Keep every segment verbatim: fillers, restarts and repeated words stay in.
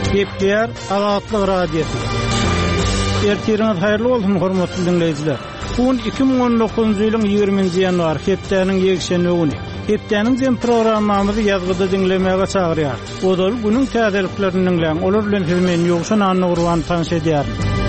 Gepler Azatlyk radiosu. Ertiriniz hayırlı olsun hormatly dinleyijiler. Bugün iki bin on dokuzuncu ýylyň ýygrimiňji ýanwar hepdeniň ýekşenli güni. Hepdeniň jem programmamyzy ýazgyda dinlemäge çagyrýar. Odal günüň täzeliklerini dinleýän, olar bilen hizmet ýokşan anny urwan tanış edýär.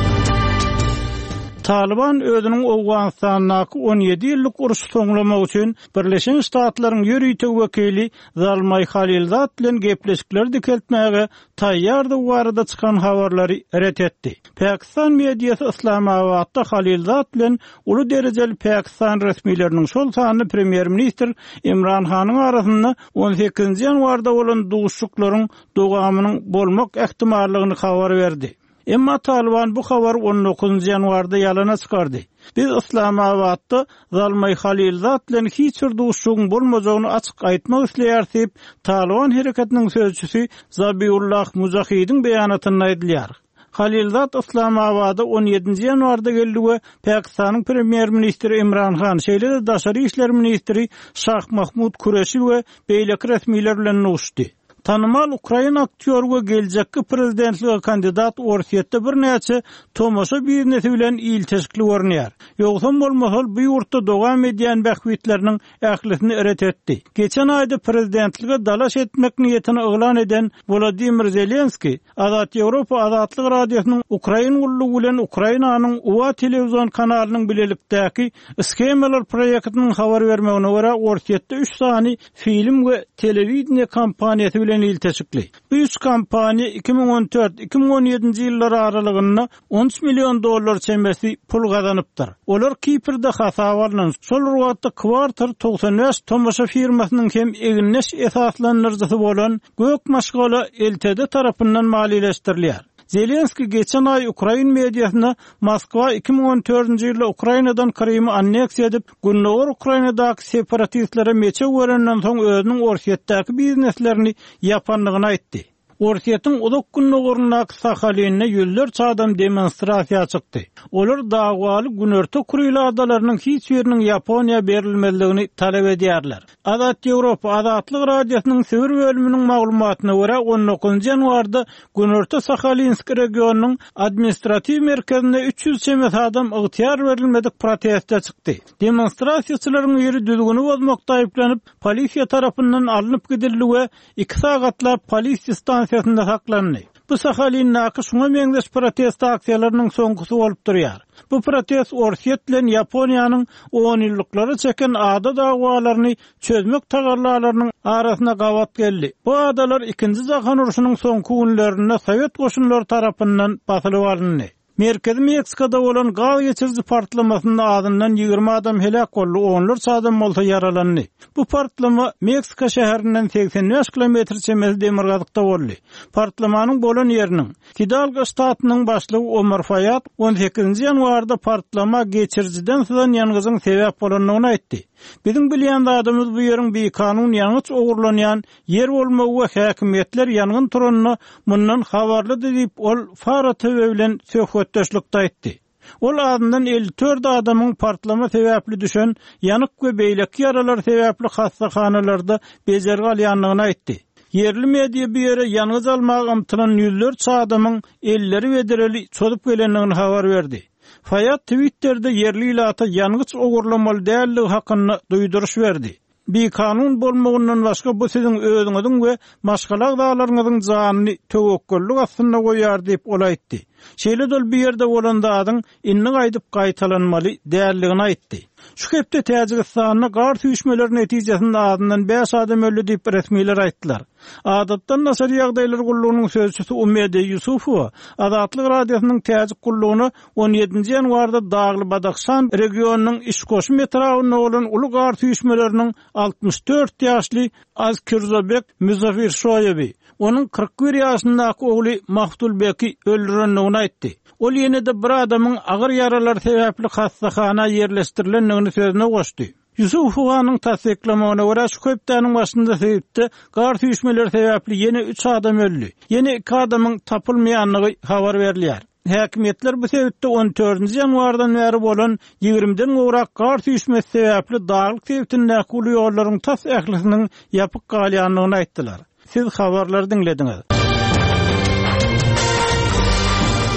Taliban özünün Awganistanyňky on ýedi ýyllyk uruşy soňlamak üçin Birleşen Ştatlaryň ýörüýteg wekili Zalmay Halilzad bilen gepleşikler dikeltmäge taýýardy barada çykan habarlary ret etdi. Pakistan mediýasy Islamabadda Halilzad bilen uly derejeli Pakistan resmiýetleriniň şol sany premier ministr Imran Hanyň arasynda on sekizinji ýanwarda bolan duguşçuklaryň dogamynyň bolmak ähtimallygyny habar berdi. Emma Taliban bu habar on dokuzunju ýanwarda ýalana çykardy. Biz Islamabadda Zalmay Halilzad bilen hiç bir duguşçugyň bolmajagyny açyk aýtmak isleýär, Taliban hereketiniň sözçüsü Zabiullah Muzahidiň beýanatynda aýdylýar. Halilzad Islamabadda on ýedinji ýanwarda geldi Pakistanyň premier ministri Imran Khan, şeýle-de daşary işler ministri Şah Mahmud Kureşi we beýleki resmiýetler bilen uçdy. Tanımal Ukraina aktyor we geljekki prezidentlige kandidat orsiýetde bir näçe tomoşa biznesi bilen ilteşikli görnýär. Ýogsa bolmasal bu ýurtda dogam edýän bähwitleriniň ählisini eret etdi. Geçen aýda prezidentlige dalaş etmek niýetini oglan eden Volodymyr Zelenski, Azat Ýewropa Azatlyk radiosynyň Ukraina ullugy bilen Ukrainanyň Uwa telewizyon kanalynyň bilelikdäki skemalar proýektiniň habar bermegine görä orsiýetde üç sany film we telewizioniýa kampaniýasy ilteşikli. Bu üç kampaniýa iki bin on dört iki bin on ýedinji ýyllar aralygynda on üç milyon dollar çembesi pul gazanypdyr. Olar Kiprde hasabarlan şol wagtda kwartal doksan beş tomoşa firmasynyň hem eginleş esaslanyrjysy bolan Gök Maşgala L T D tarapyndan maliýeleşdirilýär. Zelenski geçen ay Ukraina mediýasyna Moskwa iki bin on dördünji ýylda Ukrainadan Krymy anneksiýa edip, Gündoğur Ukrainadaky separatistlere meçe görenden soň özüniň orsiýetdäki bizneslerini ýapanlygyny aýtdy. Orsiýetin Uzak Gündoğurundaky Sahalinne ýüzlerçe adam demonstrasiýa çykdy. Olar dagwaly Günörte Kurily adalarynyň hiç biriniň Ýaponiýa berilmezligini talap edýärler. Azat Ýewropa Azatlyk radiosynyň Sibir bölüminiň maglumatyna görä on dokuzunju ýanwarda Günörte Sahalinsk regionunyň administrativ merkezinde üç yüz çemet adam ygtyar berilmedik protestde çykdy. Demonstrasiýaçylaryň ýeri düzgüni bozmakda aýplanyp, polisiýa tarapyndan alınıp gidildi we iki sagatlap polisiýa stansiýasynda saklandy. Bu Sahalinnaky şuňa meňzeş protest aksiýalarynyň soňgusy bolup durýar. Bu protest Orsiýet bilen Ýaponiýanyň on ýyllyklara çeken ada dagwalaryny çözmek tagarlalarynyň arasyna gawat geldi. Bu adalar ikinji jahan uruşynyň soňky günlerinde Sowet goşunlary tarapyndan basylyp alındy. Merkezi Meksikada bolan gaw geçirji partlamasynda adından ýygrimi adam helak boldy, onlarça adam bolsa yaralandy. Bu partlama Meksika şäherinden seksen beş kilometr çemeli demirgazykda boldy. Partlamanyň bolan ýeriniň Hidalgo ştatynyň başlygy Omar Fayad on sekizinji ýanwarda partlama geçirjiden soň ýangyzyň sebäp bolanyny aýtdy. Bizim bilýän adamymyz bu ýeriň bir kanun ýanyç ogurlanýan yer bolmagy we häkimetler ýangyn turanyny mundan habarlydy diýip ol Fara T V bilen söhbetdeşlikde aýtdy. Ol adından elli dört adamyň partlama sebäpli düşen ýanyk we beýleki ýaralar sebäpli hastahanalarda bejergi alýanlygyny aýtdy. Yerli mediýa bu ýere ýanyz almagy ymtynan ýüzlerçe adamyň elleri we dereli çödüp gelenligini habar berdi. Fayat Twitter'de yerli ilata yangıç ogurlamaly dälligi hakkında duýduruş berdi. Bir kanun bolmagyndan başga bu siziň özüňiziň we maşgalak daglaryňyzyň janyny töwekkellik astynda goýar diýip ol aýtdy. Şeýle-de bir ýerde bolanda adyň inni gaýdyp gaýtalanmaly dälligini aýtdy. Şu hepde Täjikistanyna gar tüýşmeler netijesinde adından beş adam öldü diýip resmiýetler aýtdylar. Adatdan nasar ýagdaýlar gullugynyň sözçüsü Umede Yusufowa Azatlyk radiosynyň täzik gullugyny on ýedinji ýanwarda Dagly Badakşan regionunyň Işkoş metrowyna bolan uly gar tüýşmeleriniň altmış dört ýaşly Azkirzabek Muzafirşoýewi onun kırk bir ýaşyndaky ogly Mahdulbeki öldürenligini aýtdy. Ol ýene-de bir adamyň agyr ýaralar sebäpli hastahana ýerleşdirilenligini sözüne goşdy. Yusufowanyň tasdiklamagyna görä şu köpdäniň başynda sebäpde gar tüýşmeler sebäpli ýene üç adam öldü. Ýene iki adamyň tapylmaýanlygy habar berilýär. Häkimetler bu sebäpde on dördünji ýanwardan bäri bolan ýygrimiden gowrak gar tüýşmesi sebäpli daglyk sebäpden uly ýollaryň tas ählisiniň ýapyk galýanlygyny aýtdylar. Siz habarlary dinlediňiz.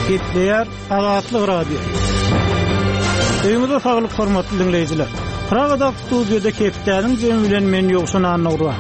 Gepleýär Azatlyk radio. Öýüňizde saglyk hormatly dinleýijiler. Pragada studiýada Kepdäniň jemi bilen men ýogşan anagurwa.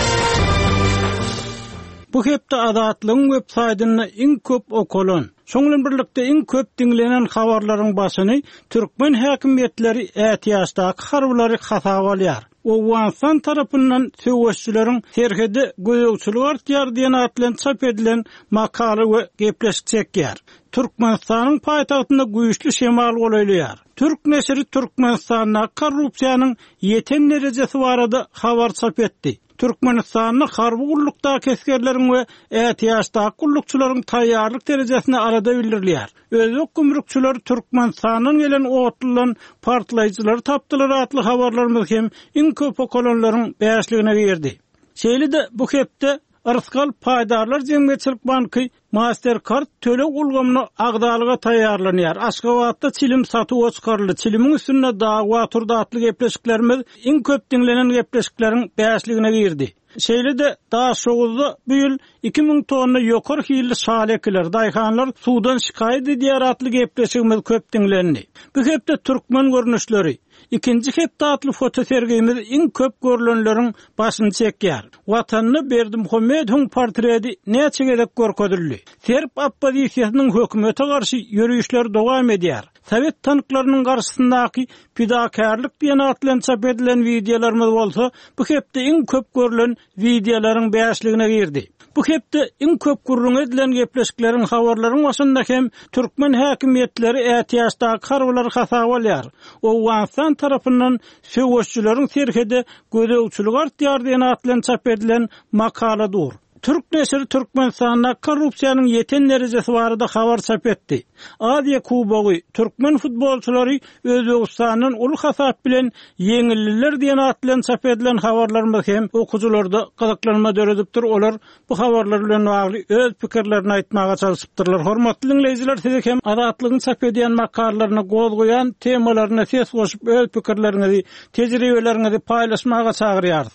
Bu hepde Azatlygyň websaýtyny iň köp okulan, şoňlan birlikde iň köp dinlenen habarlaryň başyny türkmen häkimetleri ätiýaşdaky harblary hasaba alýar. O Wanstan tarapyndan söwüşçüleriň terhede gözegçilik artýar diýen atlan çap edilen makala we gepleşik çekýär. Türkmenistanyň paýtagtynda güýçli şemal golaýlar. Türk nesri Türkmenistanyň korrupsiýanyň ýeten derejesi barada habar çap etdi. Türkmenistanyň harby gullukdaky keskerleriň we ätiýaşdaky gullukçylaryň taýýarlyk derejesini arada bildirilýär. Özök gümrükçüler Türkmenistanyň gelen otlan partlaýjylar tapdylar atly habarlarymyz hem iň köp okulanlaryň beýasligine berdi. Şeýle-de bu hepde Arskal Paýdarlar Jemgyýetçilik banky Mastercard tölek ulgamyny agdalyga taýýarlanýar. Aşgabatda çilim satyp çykaryldy. Çilimiň üstünde dawa turda atly gepleşiklerimiz iň köp dinlenen gepleşikleriň beýasligine girdi. Şeýle-de daha şoguzda bu ýyl iki ming tonna ýokary hili şalekler, daýhanlar suwdan şikaýet edýär atly gepleşigimiz köp dinlendi. Bu hepde türkmen görnüşleri İkinci hepde atly foto sergimiz iň köp görülenleriň başyny çekýär. Watanyny Berdimuhammedowyň portreti näçe gerek görkezildi. Serb oppozisiýasynyň hökümete garşy ýürüýüşleri dowam edýär. Sovet tanklarynyň garşysyndaky pidakarlyk diýen atlan çap edilen videolarymyz bolsa, bu hepde iň köp görülen videolaryň beýasligine girdi. Bu hepde iň köp gurrun edilen gepleşikleriň habarlaryň başynda hem türkmen häkimetleri ätiýaşdaky harblary hasaba alýar. O Wanstan tarapyndan söwüşçüleriň terhede gözegçilik artýar diýen atlan çap edilen makaladyr. Türk nesri Türkmenistanyň korrupsiýanyň ýeten derejesi barada habar çap etdi. Aziýa Kubogy türkmen futbolçulary Özbegistanyň ulu hasap bilen ýeňildiler diýen atlan çap edilen habarlarymyz hem okuwçylarda gyzyklanma döredipdir. Olar bu habarlar bilen bagly öz pikirlerini aýtmaga çalyşypdyrlar. Hormatly dinleýijiler, siz hem Azatlygyň çap edýän makalalarına goz goýan temalaryna ses goşup öz pikirlerinizi, tejribeleriňizi paýlaşmaga çagyrýarys.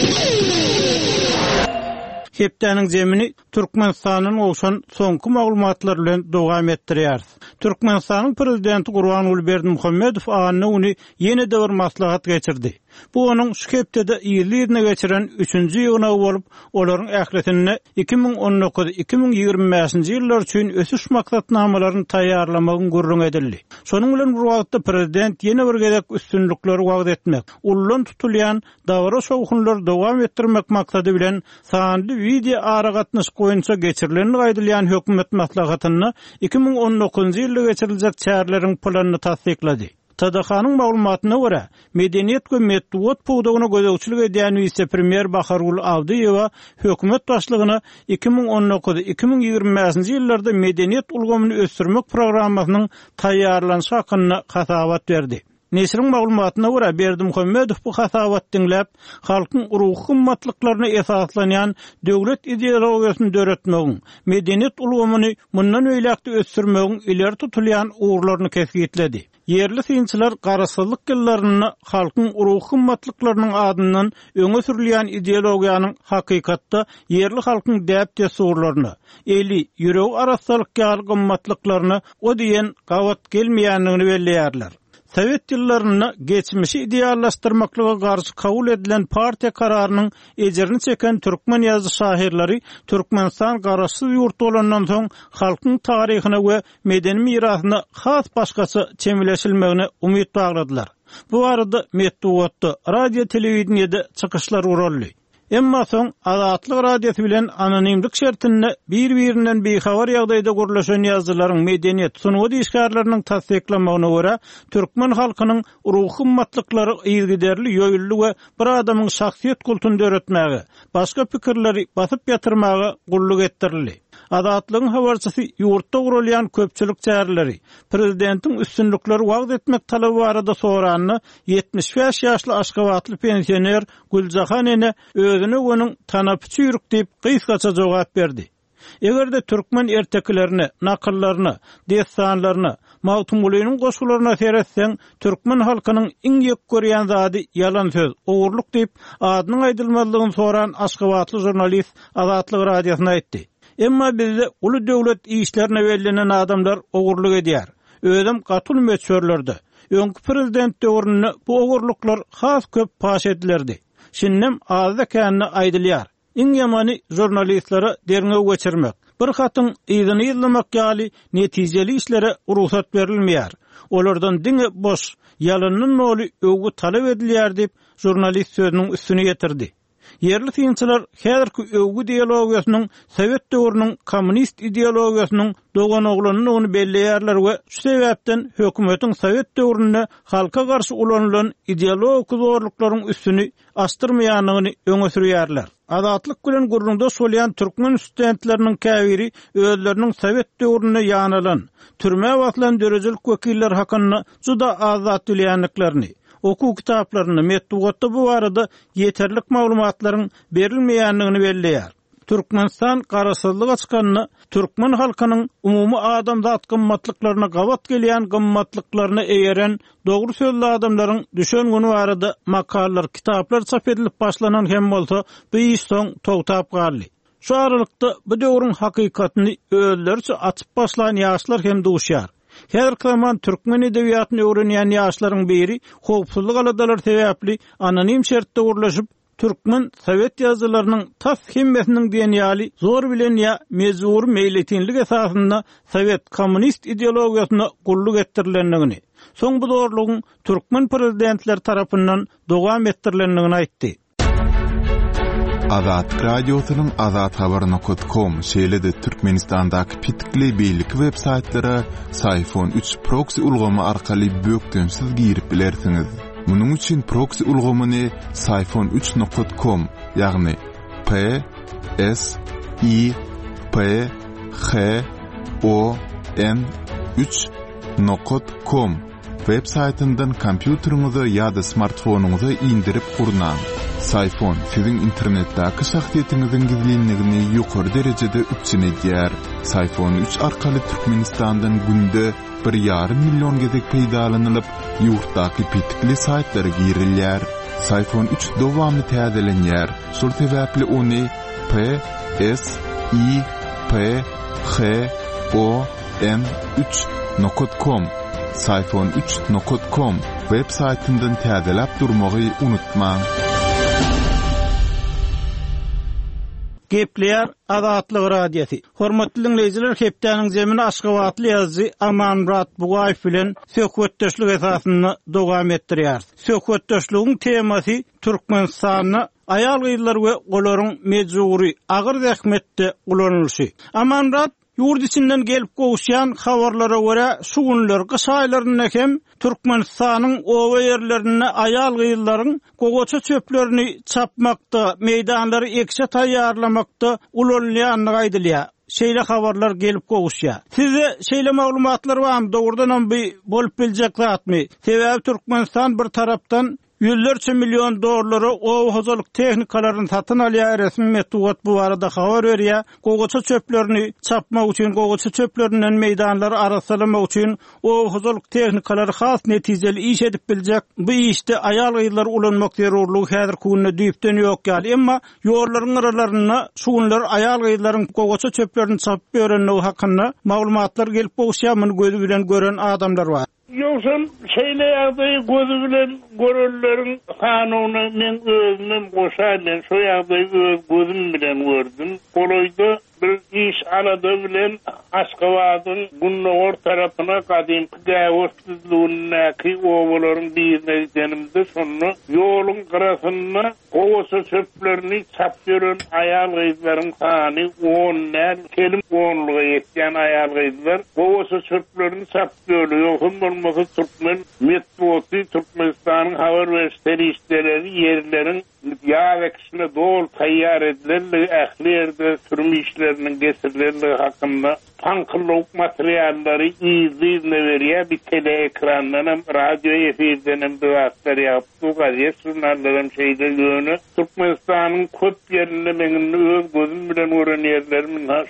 Kepdäniň jemini Türkmenistanyň ogşan soňky maglumatlar bilen dowam etdirýär. Türkmenistanyň prezidenti Gurbanuly Berdimuhammedow anyny uny ýene-de bir maslahat geçirdi. Bu onun şu hepdede ýerine geçiren üçünji ýygyna bolup, olaryň ähletini iki ming on dokuz iki ming ýygrimi beşinji ýyllar üçin ösüş maksatnamalaryny taýýarlamagyň gurrun edildi. Şonuň bilen bu wagtda prezident ýene bir gezek üstünlikleri wagt etmek, ullan tutulýan dawra şowhunlary dowam etdirmek maksady bilen sanly video aragatnaş goýunça geçirilen gaýdylýan hökümet maslahatyny iki ming on dokuzynjy ýylda geçiriljek çärleriň planyny tasdiklady. T D H-nyň maglumatyna görä, Medeniýet we Medeniýet puwdagyna gözegçilik edýän vice-premier Baharul Awdiýewa hökümet başlygyna iki ming on dokuz iki ming ýygrimi beşinji ýyllarda medeniýet ulgamyny ösdürmek programasynyň taýýarlanyşy hakyna hasabat berdi. Nesrin maglumatyna görä Berdimuhammedow bu hasabat dinläp, halkyň ruhy gymmatlyklaryna esaslanýan döwlet ideologiýasyny döretmegiň, medeniýet ulgamyny mundan öýlekde ösdürmegiň ileri tutulýan uğurlaryny kesgitledi. Yerli synçylar garasyzlyk ýyllaryny halkyň ruhy gymmatlyklarynyň adyndan öňe sürilýän ideologiýanyň hakykatda yerli halkyň däp tesurlaryny, eli ýüregi arasylyk gymmatlyklaryny o diýen gawat gelmeýänligini belleýärler. Sovet ýyllaryny geçmişi ideallaşdyrmaklyga garşy kabul edilen partiýa kararynyň ejerini çeken türkmen ýazgy şairleri Türkmenistan garaşsyz ýurt bolandan soň halkyň taryhyna we medeni mirasyna has başgaça çemileşilmegine umyt bagladylar. Bu arada Medeniýetde radio telewizionyada çykyşlar uruldy. Emma soň Azatlyk radiosu bilen anonimlik şertinde bir-birinden behabar ýagdaýda gurlaşan ýazgylaryň medeniýet sunugy işgärleriniň tasdiklamagyna görä türkmen halkynyň ruhy gymmatlyklary ýygyderli ýöýülli we bir adamyň şahsiýet kultuny döretmäge, başga pikirleri basyp ýatyrmaga gulluk etdirildi. Azatlygyň habarçysy ýurtda gurulýan köpçülik çärleri, prezidentiň üstünlikleri wagt etmek talaby barada soranyny yetmiş beş ýaşly Aşgabatly pensioner Güljahan ene özüne onuň tanapçy ýürük diýip gysgaça jogap berdi. Egerde türkmen erteklerini, nakyllaryny, destanlaryny, mawtumulynyň goşgularyna seretseň, türkmen halkynyň iň ýek görýän zady ýalan söz, ogurluk diýip adynyň aýdylmalygyny soran Aşgabatly jurnalist Azatlyk radiosyna aýtdy. Emma bizde uly döwlet işlerine belenen adamlar ogurluk edýär. Özüm gatul meçhörlerdi. Öňkü prezident döwründe bu ogurluklar has köp paş edilerdi. Şinnem azda känni aýdylýar. Iň ýamany jurnalistlere derňe geçirmek. Bir hatyn ýygyny ýyllamak ýaly netijeli işlere ruhsat berilmeýär. Olardan diňe boş, ýalanyň noly öwgü talap edilýär diýip jurnalist sözüniň üstüne getirdi. Yerli tynçylar häzirki öwgü ideologiýasynyň Sowet döwrüniň kommunist ideologiýasynyň dogan oglanyny belleýärler we şu sebäpden hökümetiň Sowet döwründe halka garşy ulanylan ideologik zorluklaryň üstüni astyrmaýanyny öňe sürýärler. Azatlyk bilen gurrunda solýan türkmen studentleriniň käbiri özleriniň Sowet döwrüne ýanylan, türme watlan dörejilik wekilleri hakynda juda azat bilýänliklerini, oku kitaplaryny metdugatda bu barada yeterlik maglumatlaryň berilmeýänligini belleýär. Türkmenistan garaşsyzlyga çykanyny, türkmen halkynyň umumy adam zat gymmatlyklaryna gawat gelýän gymmatlyklaryna eýeren dogry sözli adamlaryň düşen güni barada makalar, kitaplar çap edilip başlanan hem bolsa bu iş soň togtap galdy. Şu aralykda bu döwrüň hakykatyny özleriçe açyp başlayan ýaşlar hem duşýar. Her zaman türkmen edebiýatyny öwrenýän ýaşlaryň biri howpsuzlyk aladalar sebäpli anonim şertde urlaşyp türkmen Sowet ýazgylarynyň tas himmesiniň diýen ýaly zor bilen ýa mezur meýletinlik esasynda Sowet kommunist ideologiýasyna gulluk ettirilendigini, soň bu zorlugyň türkmen prezidentler tarapyndan dowam ettirilendigini aýtdy. Azat radiosynyň azat habar nokta com şeýlede Türkmenistandaky pitikli beýlik websaytlary iPhone üç proxy ulgamy arkaly bökdensiz girip bilersiňiz. Munyň üçin proxy ulgamyny iPhone üç nokta com ýagny P S I P H O N üç nokta com websaytyndan kompýuteriňize ýa-da smartfonuňyza indirip gurnan. iPhone sizin internetdäki şahsiýetiňiziň gizlinligini ýokary derejede üçinedýär. iPhone üç arkaly Türkmenistandan günde bir ýarym million gezek peýdalanylyp, ýurtdaky pitikli saytlara girilýär. iPhone üç dowamly täzelenýär. Şol sebäpli ony P S I P H O N üç nokta com iPhone üç nokta com websaytyndan täzelep durmagy unutmaň. Gepleýär Azatlyk radiosi. Hormatly dinleýijiler, hepdeniň zemini Aşgabatly ýazgy Amanrat Bugaýew bilen söhbetdeşlik esasynda dowam etdirýär. Söhbetdeşligiň temasy Türkmenistanyň aýal gyýlar we olaryň mejburi agyr zähmetde ulanylşy. Amanrat ýurt içinden gelip gowşýan habarlara görä şu günler gyş aýlaryna hem Türkmenistanyň owa ýerlerine aýal gyýlaryň gogoça çöplerini çapmakda, meýdanlary ekşe taýýarlamakda ulanýanyny aýdylýar. Şeýle habarlar gelip gowşýar. Size şeýle maglumatlar barmy? Dogrudan bir bolup biljek zatmy? Sebäbi Türkmenistan bir tarapdan yüzlerce milyon dolarları o hozalyk tehnikalaryny satyn alýar, resmi metdugat bu arada habar berýär. Gogoça çöplerini çapmak üçin, gogoça çöplerinden meýdanlary arasalamak üçin o hozalyk tehnikalary has netijeli iş edip biljek. Bu işde aýal gyýlar ulanmak zerurlugy häzirki günde düýpden ýok ýaly. Emma ýorlaryň aralaryna şu günler aýal gyýlaryň gogoça çöplerini çapyp öğrenmegi hakynda maglumatlar gelip gowşýar, muny gözü bilen gören adamlar bar. Yoksam şeyle ýagdaý gözü bilen görellerin kanuny men özüm goşaýlan şu ýagdaý öz gözüm bilen gördüm. Goloýda bir iş alada bilen Aşgabatyň Gunnowar tarapyna gadymky gäwürsizligini owalaryň birine denimde şonu ýoluň garasyna gogoça çöplerini çapýaran aýal gyýlaryň sany on nän kelim onluga ýetýän aýal gyýlar gogoça çöplerini çapýarlar. Bolmasa Türkmen metdugaty Türkmenistanyň habar berişleri işleri ýerleriň ýa-da dol taýýar edilen ähli ýerde sürüm işleriniň gesirleri hakynda panklyk materiallary izlene berýär, bir tele ekrandan hem radio efirden hem dowatlar ýalyp gazet jurnallarym şeýde göni Türkmenistanyň köp ýerinde meňin öz gözüm bilen gören ýerlerimin şu ahal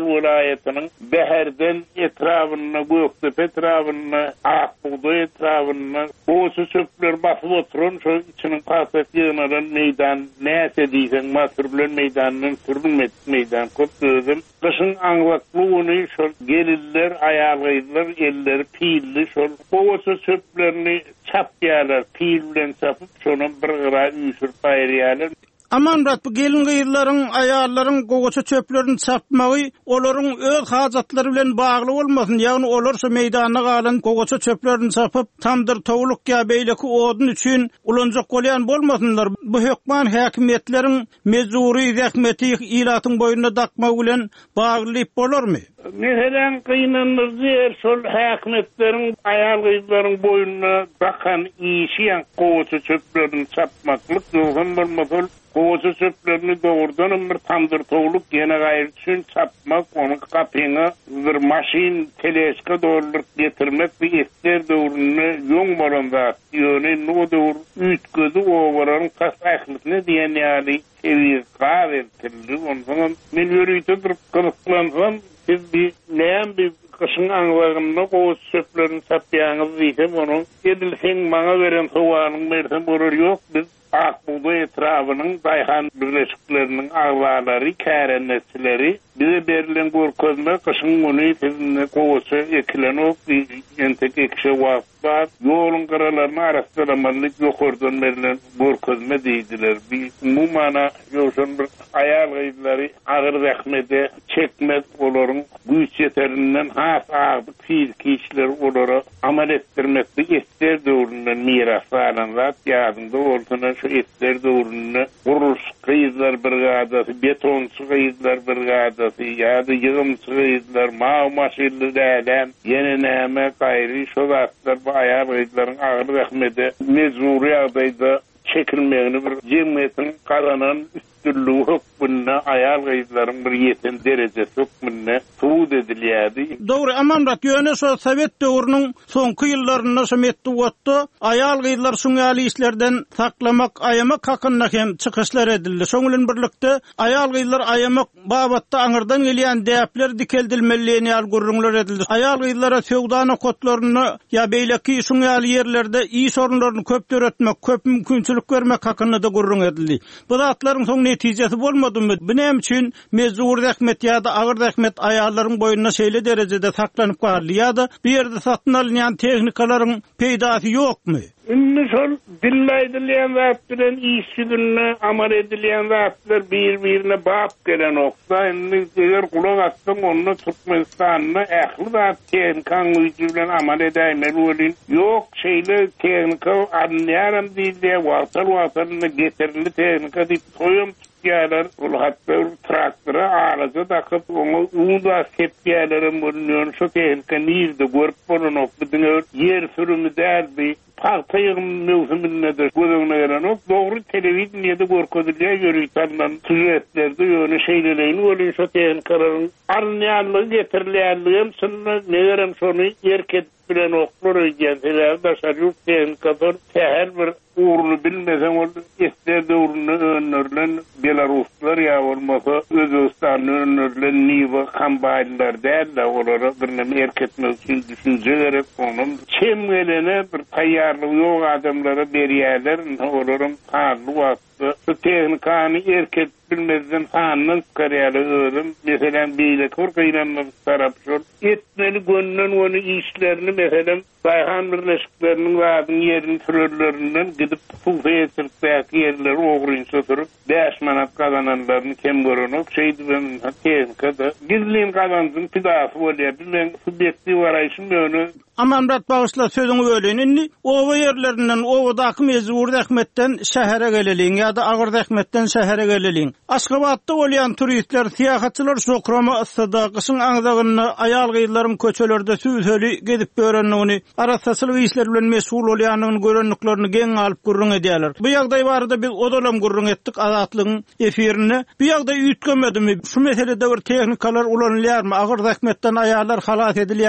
vilayetinin Beherden etrafına, Göktepe etrafına, Akbuğda etrafına osu söpler basıp oturun, şu içinin kasat yığınadan meydan, neyse diysen, Masırblön meydanının sürülmet meydan kutluydum. Kışın anlaklığını şu gelirler, ayarlayırlar, eller piyilli, şu osu söplerini çapyalar, piyillen çapıp, şunun bir gıra üsür bayriyalar. Aman rat bu gelin gıyırların, ayarların gogoça çöplerini çapmağı olorun öz hajatları bilen bağlı olmasın. Yani olorsa meydana galan gogoça çöplerini çapıp tamdır towluk ya beyleki odun üçün ulanjak bolyan bolmasınlar. Bu hökman hakimiyetlerin mezuri zahmeti ilatın boyuna dakma bilen bağlılıp bolurmy? Meselen kıynanır diyer sol hakimiyetlerin ayarlayıcıların boyuna bakan işiyen gogoça çöplerini çapmaklık yolun bolmasın. Gogoça çöplerini doğrudan bir tamdır towluk yene gayret üçün çapmak, onun kapyna bir maşin teleska doğruluk getirmek bir etler doğrunu yon bolanda yöne no doğru ütgödü ovaran kas ahmetine diyen yani seviye kavertildi. Ondan men yürüyte durup kılıklansam siz bir neyen bir kışın anlagında gogoça çöplerini çapyanız diysem onun edilsen bana veren soğanın versem olur yok. Biz Akbuğda etrafının Dayhan birleşiklerinin ağlarları, kärennetçileri bize berilen görkezme kışın bunu sizinle gogoça ekilenip entek ekşe vakıflar yolun karalarını araştıramanlık yokurdan berilen görkezme deydiler. Bu mana yoşun bir ayal gıydıları ağır rahmede çekmek olorun güç yeterinden has ağırdık fiziki işler olara amal ettirmekte etler doğrundan miras alanlar yadında olduğuna şu etler doğrununa kuruluş kıyızlar brigadası, betonsu kıyızlar brigadası ya da yığımsı kıyızlar, mav maşilli değerlen yeni neme gayri şu zatlar bu ayar kıyızların ağır rahmede mezuri adayda çekilmeyeni bir cemiyetin kazanan üstünlüğü hükmünne ayar kıyızların bir yeten derecesi hükmünne tuğud ediliyadi. Doğru, amanrat yöne so Sovet döwrünün soňky ýyllarynda şemetdi wotdy. Ayal gıylar suňaly işlerden saklamak, ayamak hakynda hem çykyşlar edildi. Şoňulan birlikde ayal gıylar ayamak babatda aňyrdan gelýän däpler dikeldilmeliligini algurrunlar edildi. Ayal gıylara söwdana kotlaryny ya beýleki suňaly ýerlerde iyi sorunlaryny köp töretmek, köp mümkinçilik bermek hakynda da gurrun edildi. Bu zatlaryň soň netijesi bolmadymy? Bunem üçin mezur rahmet ya da ağır rahmet ayarların boyuna şeyle derecede saklanyp galdy ya da bir yerde satyn alynýan tehnikalaryň peýdasy ýokmy? Ünlü sol dillaydilen zat bilen işçilerine amal edilen zatlar bir-birine bap gelen oksa ünlü eger kulak attım onu Türkmenistan'na ähli zat tehnikan güýçi bilen amal edäýmeli bolin. Yok şeyle tehnika anlaýaram diýdi, watal-watal getirildi tehnika diýip toýum ýalar ul hatda traktora araza takıp onu uda sepýärlerin bolýan şu tehnika nirde görüp bolanyp bilen yer sürümü däldi. Parta yığım mevsiminde de gözüne gelen o doğru televizyonda görkezilýär ýörüýtandan süjetlerde ýöne şeylelerini bolýan şu tehnikaların arnýanlygy getirilýärligim şunu negerem şonu erket bilen oklar öýgenler da şaýur tehnikalar täher bir uğurlu bilmesen ol esler döwrüne önerilen Belaruslar ya olmasa Özbekistan'ın önerilen niwa kambaylar däl olara bir näme erketmek üçin düşünje gerek onun çemgelene bir taýýarlygy ýok adamlara berýärler olaryň taýýarly wagtda şu tehnikany erket bilmezden hannyň karýaly öýüm meselen beýle korkylanlar tarap şol etmeli gönnen onu işlerini meselen Dayhan birleşikleriniň wadyň ýerini türerlerinden gidip pulfeýetlikdäki ýerleri ogurynça turup beş manat kazananlaryny kem görenok şeýdi bilen tehnikada gizlin kazandyň pidasy bolýar bilen subyektiw garaýşyň öňü. Amanrat bagysla sözüňi bölenini owa ýerlerinden owadaky mezur rahmetden şähere geleliň ýa-da Agyr rahmetden şähere geleliň. Aşgabatda bolýan turistler, syýahatçylar şokrama yssyda gyşyň aňzagyny ayal gıylaryň köçelerde süýseli gezip görenligini, arasasyl işler bilen mesul bolýanyny görenliklerini geň alyp gurrun edýärler. Bu ýagdaý barada biz odalam gurrun etdik azatlygyň efirini. Bu ýagdaý üýtgemedimi? Şu meselede bir tehnikalar ulanylýarmy? Agyr rahmetden ayallar halat edilýärmi?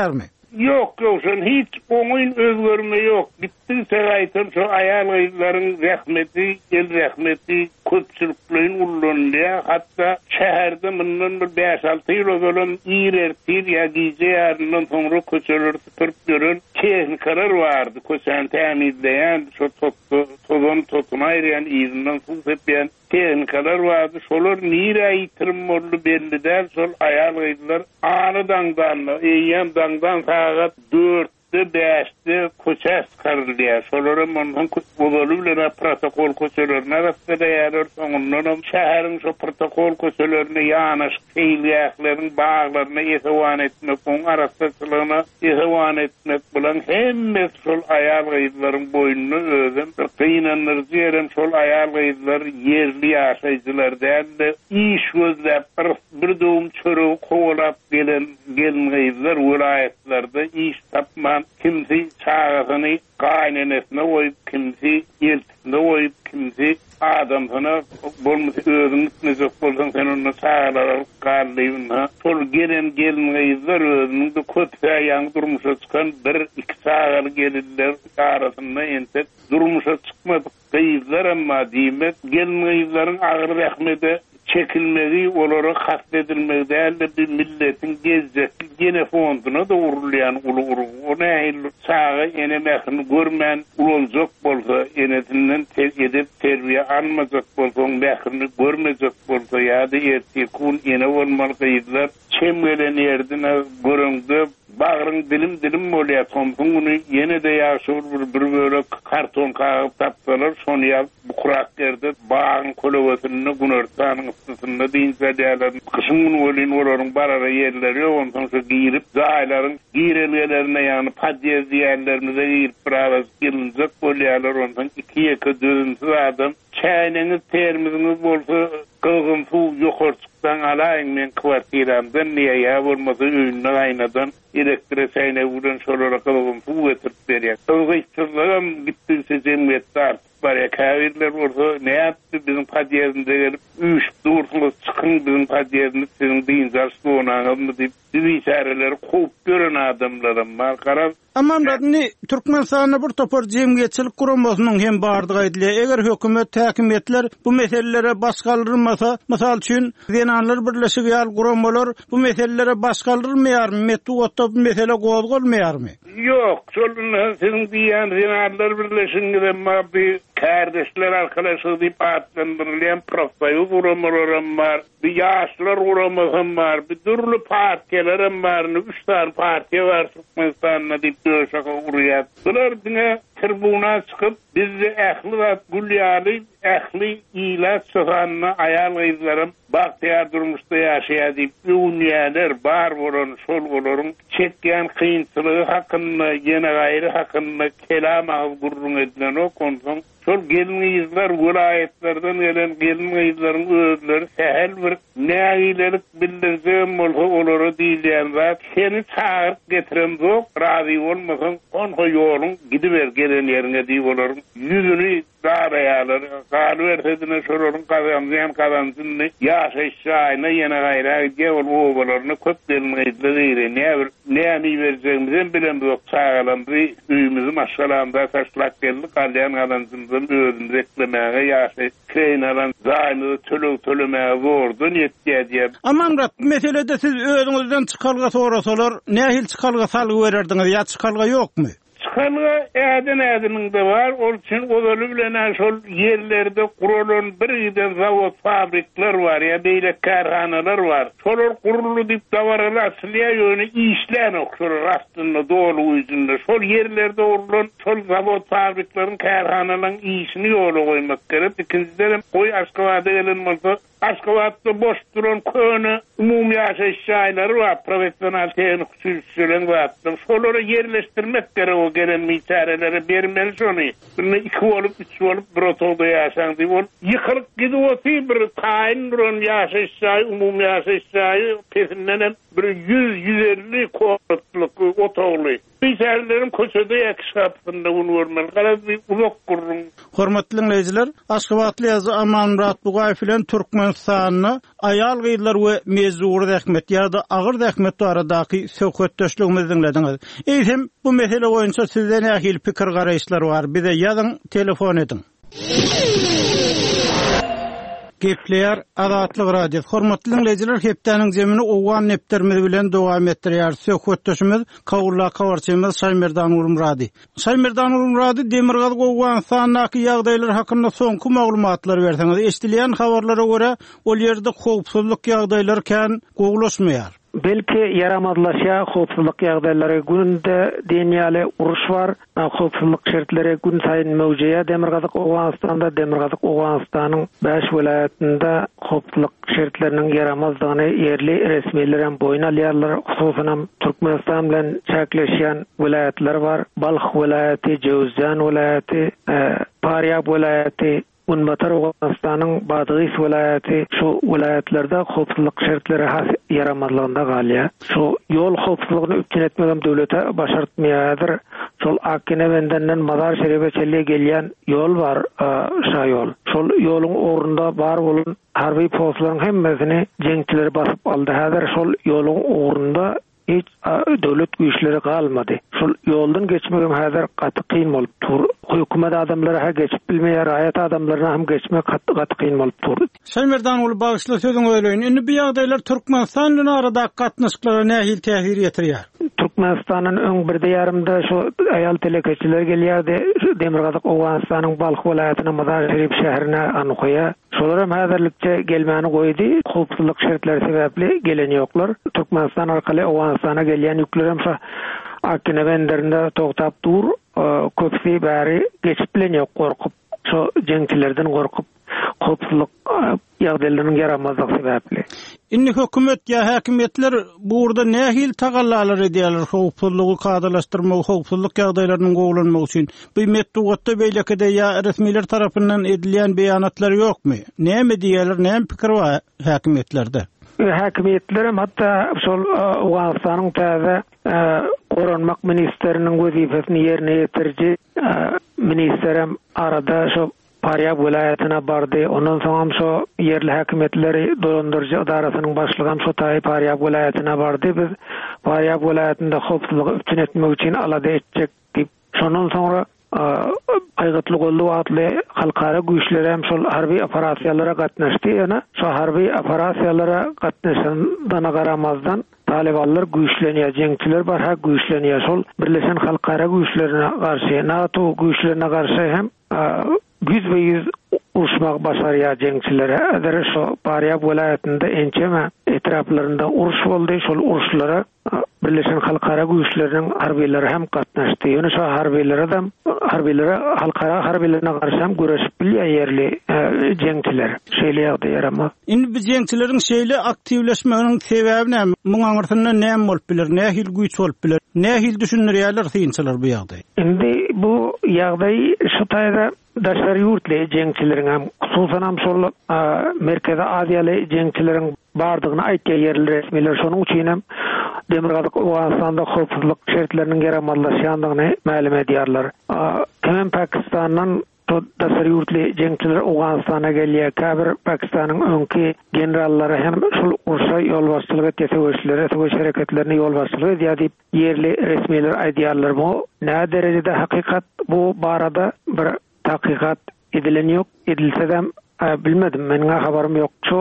Yok yok, sen hiç oňyň özgörme yok. Bittin segaýtym şu aýal gyzlaryň rahmeti, el rahmeti, köpçülikliň ullanýa, hatda şäherde mundan bir beş alty ýyl öňden ýerertir ýa gize ýaryndan soňra köçeler türp gören tehnikalar bardy. Köçen täminleýän, şu tozon totunaýan ýerinden suw sepýän tehnikalar bardy. Şolar nire ýitirim boldy belli däl. Şol aýal gyzlar anydan-dan, eýen dangdan sagat dörtte beşte köçäs karylýar. Şolary mundan köçüleri bilen protokol köçelerine rastda ýarar. Soňundan şäheriň şu protokol köçelerine ýanaş teýliýäklerini baglaryna ýetewan etmek, oň araççylygyna ýetewan etmek bilen hemme şol aýal gyzlaryň boýnuny özüm bir kynanlar diýerim. Şol aýal gyzlar ýerli ýaşaýjylar däl, iş gözläp bir döwüm çöregi kowlap gelen gelin gyzlar welaýatlerde iş tapman, kimsi çağasyny gaýnenesine goýup, kimsi ýeltisine goýup, kimsi adamsyna bolmasy özüň nizok bolsaň sen onu çağalar gaýlyna. Şol gelen gelin gyzlar özüň de köpçe ýaňy durmuşa çykan bir iki çağal gelinler arasynda entek durmuşa çykmadyk gyzlar, emma diýmek gelin gyzlaryň agyr rahmeti çekilmeli, olara katledilmeli değerli bir milletin gezzeti gene fonduna da urulayan ulu uru. O ne sağa enemekini görmeyen ulolacak bolsa, enetinden ter edip terbiye almayacak bolsa, mekini görmeyecek bolsa, ya da ertekun ene olmalı kıyıdlar, çemgelen yerdine göründü, bağırın dilim dilim oluyor. Tomsun bunu yine de yaşır bir, bir böyle karton kağıp tapsalar, sonu ya bu kurak yerde bağın kolovasını günörtanın ıstısında deyinse değerlerin kışın bunu oluyun oranın barara yerleri yok. Ondan sonra giyirip zahayların giyirelgelerine yani padyez yerlerimize giyirip beraber gelinecek oluyorlar. Ondan iki yaka dözünsüz adam çayneniz termiziniz bolsa kılgın su yokorçuktan alayın men kvartiramdan niye ya olmasa öyünle aynadan elektre sayna vuran şolara kılgın su getirip veriyor. Kılgıççılığım gittinse cemiyette artık var ya kavirler olsa ne yaptı bizim padyezinde gelip üç dursunuz çıkın bizim padyezinde sizin deyince açtı ona mı deyip bizi işareleri kovup gören adamlarım var. Karar Aman radni Türkmenistan'a bir topar cemiyetçilik kurulmasının hem bardığı ediliyor. Eğer hükümet, hakimiyetler bu meselelere başkaldırmasa, misal için zenanlar birleşik yal kurulmalar bu meselelere başkaldırmayar mı? Metu otta bu mesele kozgolmayar mı? Yok. Şolun sizin diyen zenanlar birleşik giden bir kardeşler arkadaşı deyip adlandırılan profayı kurulmalarım var. Bir yaşlar kurulmasım var. Bir durlu partiyelerim var. Üç tane partiye var Türkmenistan'la deyip döşaka uruyat. Bunlar dine tribuna çıkıp bizi ehli ve gülyali ehli ilat soğanına ayal gyzlarym baktiyar durmuşda yaşaya deyip ünlüler bar olan şol olorun çekken kıyınçılığı hakkında yine gayrı hakkında kelam ağız gurrun edilen o konson şol gelin gyzlar vilayetlerden gelen gelin gyzlaryň özleri sehel bir nägilerik bildirjem bolsa olary diýilýän zat seni çağırıp getirem zok razy bolmasaň on ýoluň gidiber gelen ýerine diýip olaryň yüzünü darayalar galy versedine şolorun kazanýan kazançyny ýaşaýşaýna ýene gaýra gewel obalaryny köp delmeýdir näber näni berjegimizden bilen zok çağalandy üýümizin maşgalanda taşlak geldi galýan kazançymyzyn özüni reklemäge ýaşaý keýnalan zaýmy tölü tölemäge bordy ýetdi. Aman meselede siz özüňizden çykalga sorasalar nähil çykalga salyp bererdiňiz ýa çykalga ýokmy? Çıkanı äden ädinin de var. Ol için o bölü bilen şol yerlerde kurulan bir giden zavod fabrikler var ya beyle karhanalar var. Şolor kurulu dip davaralı asliye yönü işlen okşor rastında doğulu uyuzunda. Şol yerlerde olan şol zavod fabriklerin karhanaların işini yolu koymak gerek. İkinciden koy Aşkavada gelin olsa Aşkavat'ta boş duran köyünü umum yaşayışçayları var. Profesyonel teknik sürsülen var. Şolları yerleştirmek gerek o gelen miçareleri vermeli şonu. Birine iki olup, üç olup bir otolda yaşan deyip olup. Yıkılık gidiyorsa bir tayin duran yaşayışçayı, umum yaşayışçayı pesinden bir yüz yüz elli kovatlılık otolu. Miçarelerin köşede yakış kapısında bunu vermeli. Karaz bir uzak kurun. Hormatly dinleyijiler, Aşgabatly ýazy Aman Murat Bugaýew bilen Türkmen Türkmenistan'a ayal gıylar we mezur rahmet ýa-da agyr rahmet aradaky söhbetdeşligimizi dinlediniz. Eýsem bu mesele boýunça sizden nähil pikir garaýşlar bar. Bize ýazyň, telefon edin. Gepler Azatlyk Radio. Hormatly dinleyijiler, hepdeniň jemini owan nepterimiz bilen dowam etdirýär. Söhbetdeşimiz Kawulla Kawarçymyz Saýmerdan Urumrady. Saýmerdan Urumrady Demirgaz gowan sanaky ýagdaýlar hakynda soňky maglumatlar berseňiz. Eşdilýän habarlara görä, ol ýerde howpsuzlyk ýagdaýlary kän gowulaşmaýar. Belki yaramazlaşa howpsuzlyk ýagdaýlary günde dünýäli uruş bar, howpsuzlyk şertleri gün saýyn mewjüýe. Demirgazyk Owganystanda, Demirgazyk Owganystanyň beş welaýatynda howpsuzlyk şertleriniň yaramazlygyny ýerli resmiýetler hem boyun alýarlar. Hususan Türkmenistan bilen çäkleşýän welaýatlar bar. Balx welaýaty, Jowzjan welaýaty, Paryab welaýaty, Unmatar Owganystanyň Badygys welaýaty, şu welaýatlarda howpsuzlyk şertleri has yaramazlygynda galýa. Şu ýol howpsuzlygyny üpçün etmegem döwlete başartmaýardyr. Şol Akkenebenden Mazar Şerife çelle gelýän ýol bar, şa ýol. Şol ýoluň orunda bar bolan harby postlaryň hemmesini jeňçiler basyp aldy. Häzir şol ýoluň orunda hiç döwlet güýçleri galmady. Şol ýoldan geçmegem häzir gaty kyn bolup tur. Hökümet adamlary ha geçip bilmeýär, aýat adamlaryna hem geçmek gaty gaty kyn bolup tur. Saýmerdan ul bagışly sözüň öýleýin. Indi bu ýagdaýlar Türkmenistan bilen arada gatnaşyklara nähil täsir ýetirýär? Türkmenistanyň öň birde ýarymda şu aýal telekeçiler gelýärdi. Demirgazyk Owganystanyň Balx welaýatyna Mazar Şerif şäherine anykoýa. Şolar hem häzirlikçe gelmäni goýdy. Howpsuzlyk şertleri sebäpli gelen ýoklar. Türkmenistan arkaly Owganystana gelýän ýükler hem Akkenebenderinde togtap dur, köpsi bäri geçip bilen ýok gorkup, şu jeňçilerden gorkup, howpsuzlyk ýagdaýlarynyň yaramazlygy sebäpli. Indi hökümet ýa häkimetler burada nähil tagallar edýärler howpsuzlygy kadalaşdyrmak, howpsuzlyk ýagdaýlarynyň gowulanmagy üçin. Bu metdugatda beýlekde ýa resmiýetler tarapyndan edilýän beýanatlar ýokmy? Näme diýerler, näme pikir bar häkimetlerde? Häkimetlerim hatta şol Owganystanyň täze Goranmak ministeriniň wezifesini ýerine ýetirji ministerim arada şu Paryab welaýatyna bardy. Ondan soň şu ýerli häkimetleri dolandyrjy idarasynyň başlygy şu taý Paryab welaýatyna bardy. Biz Paryab welaýatynda howpsuzlygy üpçün etmek üçin alada etjek diýip. Şondan soňra aýgatly golly atly halkara güýçler hem şol harby operasiýalara gatnaşdy. Ýa-ni şu harby operasiýalara gatnaşandana garamazdan Talibanlar güýçlenýär, jeňçiler bar, ha güýçlenýär. Şol birleşen halkara güýçlerine garşy, NATO güýçlerine garşy hem yüz ve yüz uruşmak başarýar jeňçilere. Äder şu Paryab welaýatynda ençeme etraplarynda uruş boldy. Şol uruşlara birleşen halkara güýçleriniň harbiýleri hem gatnaşdy. Ýöne şu harbiýlere hem harbiýlere halkara harbiýlerine garşy hem güreşip bilýär ýerli jeňçiler. Şeýle ýagdaý yaramaz. Indi biz jeňçileriň şeýle aktivleşmeginiň sebäbi näme? Muňa aňyrtynda näme bolup biler? Nähil güýç bolup biler? Nähil düşünýärler synçylar bu ýagdaý? Indi bu ýagdaý şu taýda daşary ýurtly jeňçileriň hem hususan hem şol Merkezi Aziýaly jeňçileriň bardygyny aýtýan ýerli resmiýetler şonuň üçin hem Demirgazyk Owganystanda howpsuzlyk şertleriniň yaramazlaşýandygyny ma'lum edýärler. Hem Pakistanyň daşary ýurtly jeňçiler Owganystana gelýär. Käbir Pakistanyň öňki generallary hem şol urşa ýolbaşçylyk etýär, töweş hereketlerini ýolbaşçylyk edýär diýip ýerli resmiýetler aýdýarlar. Bu nä derejede hakykat bu barada bir taqiqat edilen ýok. Edilse-de bilmedim, meniň habarym ýok. Şu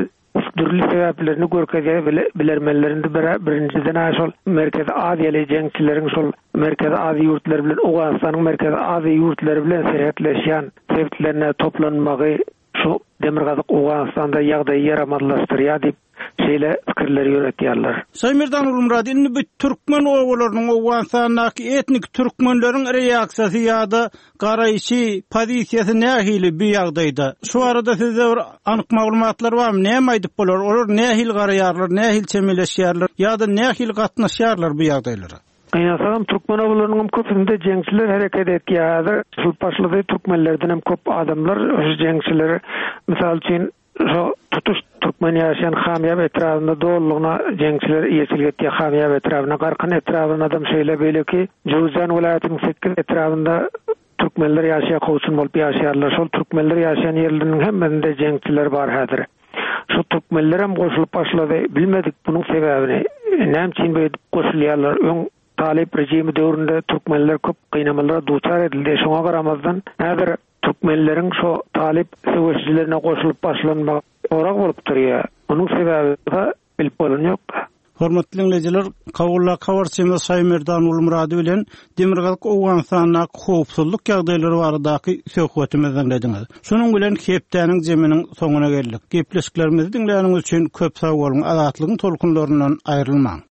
dürli sebäplerini görkezýär bilermenlerinde biri birinciden şol Merkezi Aziýaly jeňçileriň şol Merkezi Aziýa ýurtlary bilen Owganystanyň Merkezi Aziýa ýurtlary bilen seretleşýän sebäplerine toplanmagy şu Demirgazyk Owganystanda ýagdaýy yaramazlaşdyrýar diýip şeýle pikirler ýöretýärler. Saýmerdan Urumrady, indi bu türkmen owalarynyň Owganystanyň etnik türkmenleriň reaksiýasy ýa-da garaýşy pozisiýasy nähili bu ýagdaýda? Şu arada sizde bir anyk maglumatlar barmy? Näme aýdyp bolar? Olar nähil garaýarlar, nähil çemeleşýärler ýa-da nähil gatnaşýarlar bu ýagdaýlara? Aýnasam türkmen owalarynyň köpünde jeňçiler hereket etýär. Şol başlygy türkmenlerden hem köp adamlar jeňçiler misal üçin şu tutuş Türkmen ýaşaýan Hamýab etrafynda dollygyna jeňçiler ýetilgetdi. Hamýab etrafyna garkyn etrafyna adam şeýle beýleki Jowzjan welaýatynyň sekkiz etrafynda türkmenler ýaşaýan howçun bolup ýaşaýarlar. Şol türkmenler ýaşaýan ýerleriň hemmesinde jeňçiler bar häzir. Şu Türkmenler hem goşulyp başlady. Bilmedik bunun sebäbini. Näme üçin böyle goşulýarlar? Öň Talip rejimi döwründe Türkmenler köp kynamalara duçar edildi. Şoňa garamazdan häzir Türkmenleriň şo Talip söwüşçilerine goşulyp başlanmak orak bolup durýar. Onun sebäbi de bilip bolanýok da. Hormatly dinleyijiler, Kawulla Kawarçyna Saýmerdan Ulmurady bilen Demirgalyk Owganstana howpsuzlyk ýagdaýlary baradaky söhbetimizden dinlediňiz. Şonuň bilen hepdäniň jeminiň soňuna geldik. Gepleşiklerimizi dinläniňiz üçin köp sag bolun. Azatlygyň tolkunlaryndan aýrylmaň.